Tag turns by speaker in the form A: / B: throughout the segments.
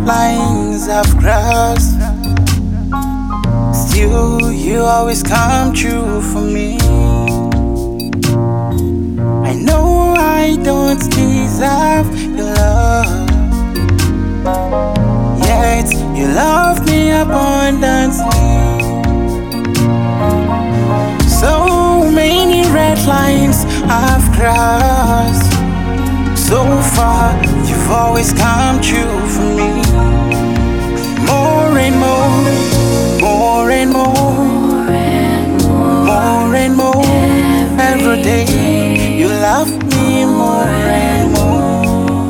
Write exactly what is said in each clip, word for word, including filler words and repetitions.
A: lines I've crossed, still you always come true for me. I know I don't deserve your love, yet you love me abundantly. So many red lines I've crossed, so far you've always come true for me. More and more, more and more, more and more. Every day you love me more and more,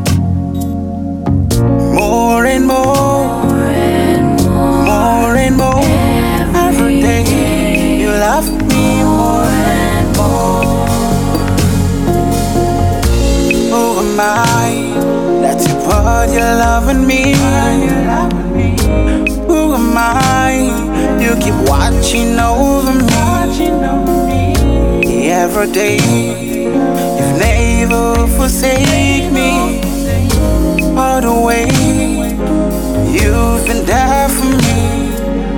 A: more and more, more and more. Every day you love me more and more. Who am I that you put your love in me? Who am I? You keep watching over me. Every day you've never forsake me. All the way you've been there for me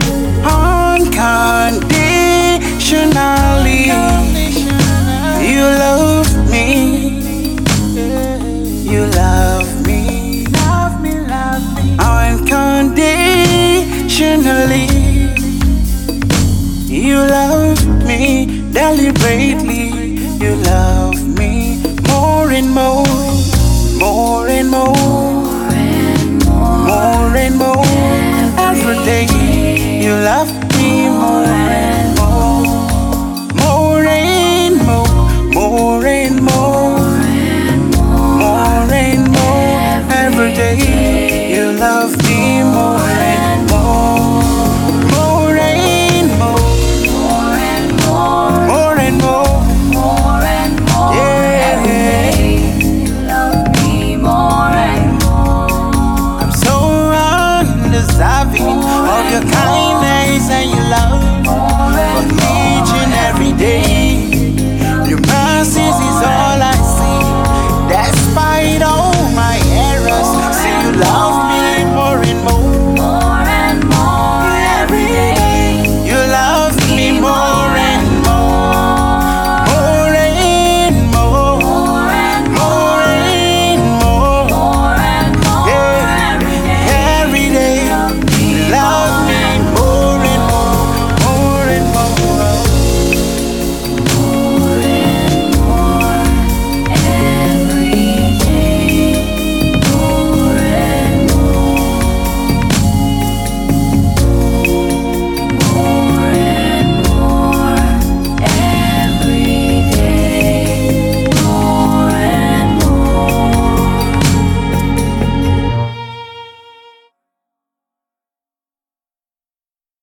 A: unconditionally. You love me, you love me, love me, love me unconditionally. You love me deliberately. You love me more and more.